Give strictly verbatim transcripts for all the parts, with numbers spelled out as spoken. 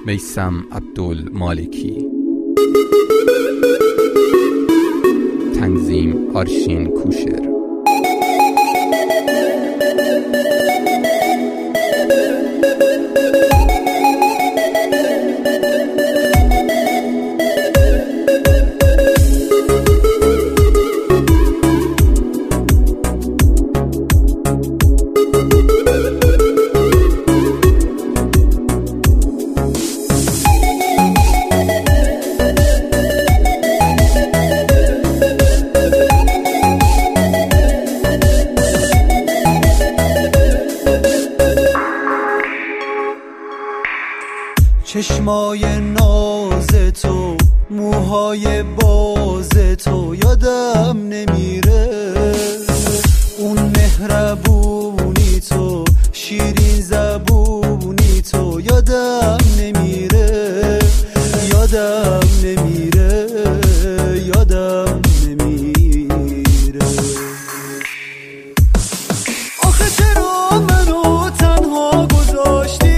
میثم عبدالمالکی. تنظیم آرشین کوشر. چشمای ناز تو، موهای باز تو یادم نمیره، اون مهربونی تو، شیرین زبونی تو یادم نمیره، یادم نمیره، یادم نمیره. آخه چرا منو تنها گذاشتی،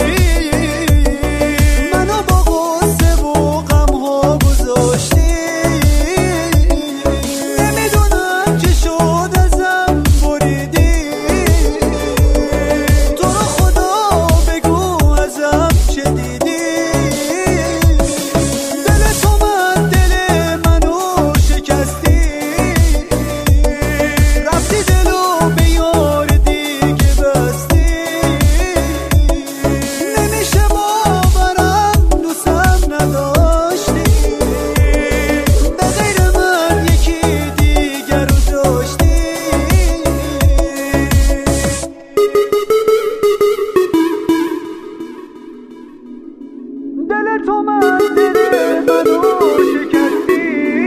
دل تو من دل منو شکستی،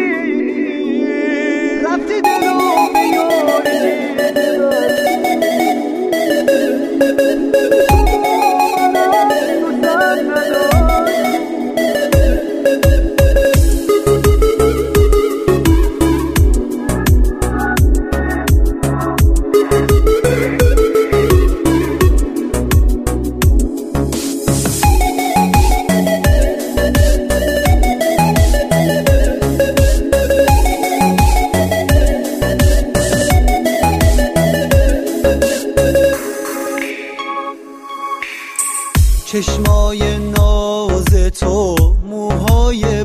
رفتی دلو به یاری چشمای ناز تو، موهای